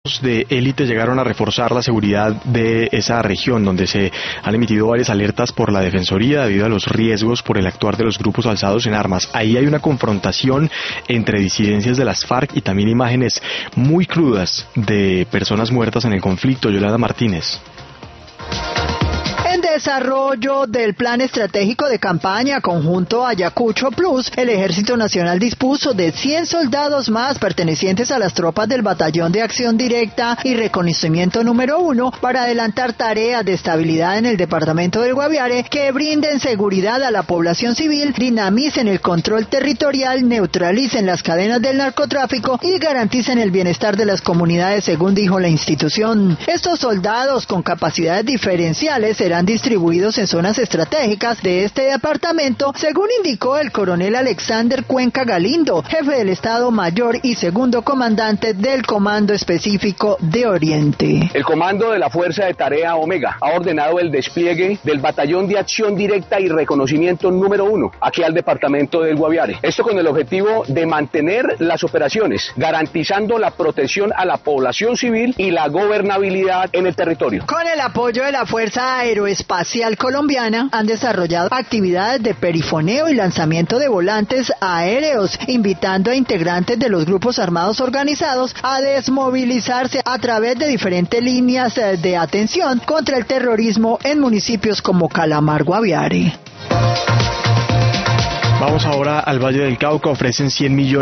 de élite llegaron a reforzar la seguridad de esa región, donde se han emitido varias alertas por la Defensoría debido a los riesgos por el actuar de los grupos alzados en armas. Ahí hay una confrontación entre disidencias de las FARC y también imágenes muy crudas de personas muertas en el conflicto. Yolanda Martínez. Desarrollo del plan estratégico de campaña conjunto Ayacucho Plus, el Ejército Nacional dispuso de 100 soldados más pertenecientes a las tropas del Batallón de Acción Directa y Reconocimiento número 1 para adelantar tareas de estabilidad en el departamento del Guaviare que brinden seguridad a la población civil, dinamicen el control territorial, neutralicen las cadenas del narcotráfico y garanticen el bienestar de las comunidades, según dijo la institución. Estos soldados con capacidades diferenciales serán distribuidos en zonas estratégicas de este departamento, según indicó el coronel Alexander Cuenca Galindo, jefe del Estado Mayor y segundo comandante del Comando Específico de Oriente. El comando de la Fuerza de Tarea Omega ha ordenado el despliegue del Batallón de Acción Directa y Reconocimiento número 1 aquí al departamento del Guaviare. Esto con el objetivo de mantener las operaciones, garantizando la protección a la población civil y la gobernabilidad en el territorio. Con el apoyo de la Fuerza Aeroespacial Colombiana han desarrollado actividades de perifoneo y lanzamiento de volantes aéreos, invitando a integrantes de los grupos armados organizados a desmovilizarse a través de diferentes líneas de atención contra el terrorismo en municipios como Calamar, Guaviare. Vamos ahora al Valle del Cauca. Ofrecen 100 millones